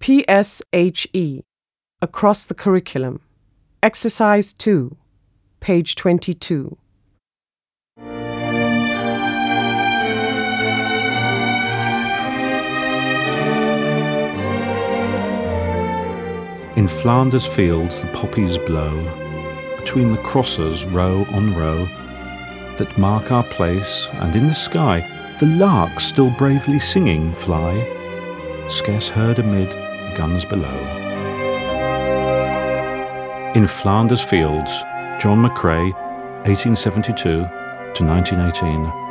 PSHE, Across the Curriculum. Exercise 2, page 22. In Flanders fields the poppies blow, between the crosses row on row, that mark our place, and in the sky the larks still bravely singing fly, scarce heard amid the guns below. In Flanders fields, John McCrae, 1872 to 1918.